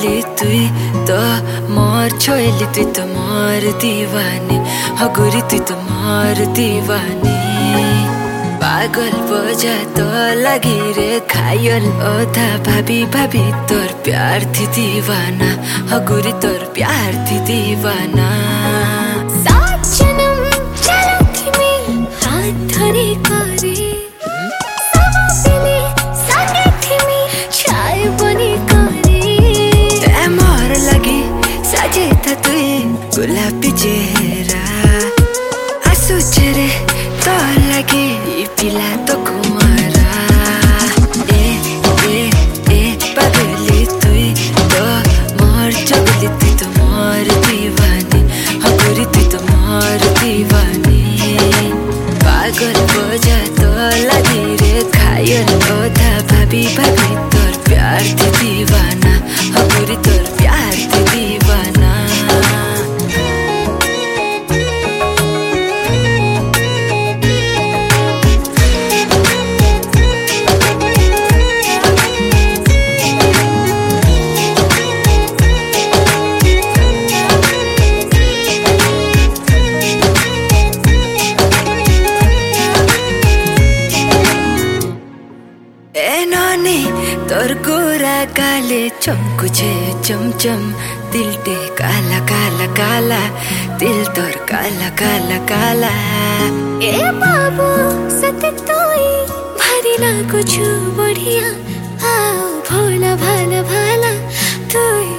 পাগলি তুই তো মোর ছয়লি তুই তো মোর দিওয়ানি হগুরি তুই তো মোর দিওয়ানি पागल बजा तो लगी रे घायल ओथा भाभी भाभी तोर प्यार थी दीवाना हगुरी तोर प्यार थी दीवाना सात जन्म चलो थी मैं हाथ धरे करे सबले सागे थी मैं चाय बनी करे ते मोर लगी सजे था तुई गुलाबी चेहरा आंसू चेहरे तो लगे पिला तो कुमारा ए पगली तुई तो मोर चगली तुई तो मोर दीवानी हगुरी तुई तो मोर दीवानी पागल बजा तो लगी रे घायल ओथा भाभी भाभी तोर प्यार थी दीवाना हगुरी तोर प्यार थी दीवाना तोर गोरा काले चमकु छे चमचम दिल टे काला काला काला दिल तोर काला काला काला ए बाबू सत्य तोई भारी ना कुछ बढ़िया आओ भोला भाला भाला तोई